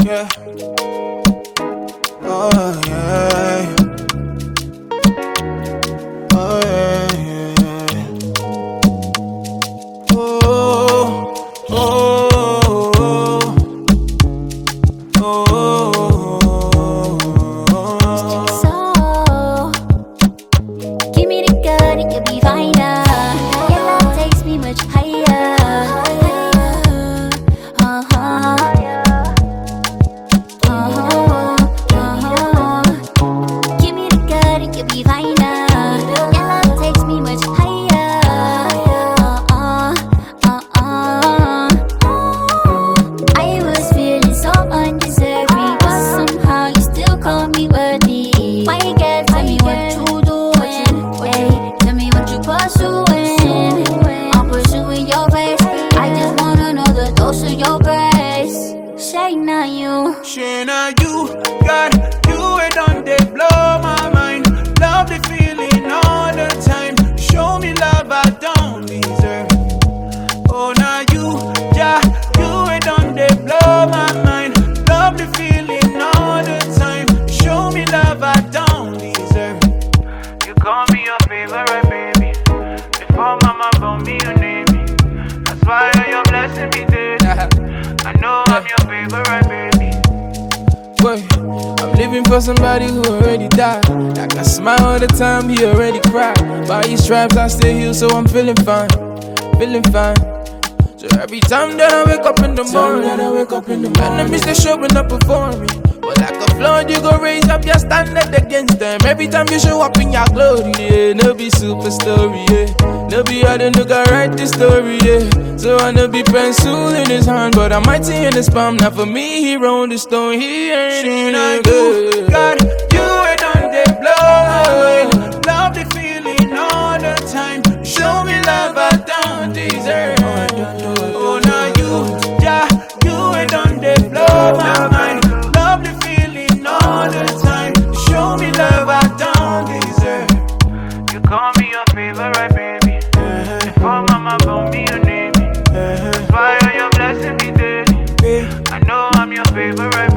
Yeah. Oh yeah. Oh yeah, yeah. Oh, oh, oh, oh. So, give me the good, it could be fine now. Your love takes me much higher. Give me the good, it could be fine now. Your love takes me much higher. I was feeling so undeserving, but somehow you still call me worthy. My girl, tell me what you doing. Hey, tell me what you pursuing. I'm pursuing your face. I just wanna know the dose of your grace. Say now you. Shayna, you got you it on they blow my mind. Love the feeling all the time. Show me love I don't deserve. Oh, now you, yeah, you it on they blow my mind. Love the feeling all the time. Show me love I don't deserve. You call me your favorite baby. Before mama born me, you name me. That's why you're blessing me today. I know I'm your favorite baby. Wait, I'm living for somebody who already died. I can smile all the time, he already cried. By his stripes I still heal, so I'm feeling fine, feeling fine. So every time that I wake up in the morning, enemies they showing up before me. But like a flood, you go raise up your standard against them. Every time you show up in your glory, yeah. No be super story, yeah. No be other nigga write the story, yeah. So I no be pencil in his hand, but I'm mighty in his palm. Now for me, he rolled the stone, he ain't even good. God, you ain't on the blow. Love the feeling all the time. Show me love I don't deserve. Oh, now you, yeah, you ain't on the blow my mind. Love the feeling all the time. Show me love I don't deserve. You call me your favorite baby. Before mama born me, you name me. That's why you're blessing me daily. I know I'm your favorite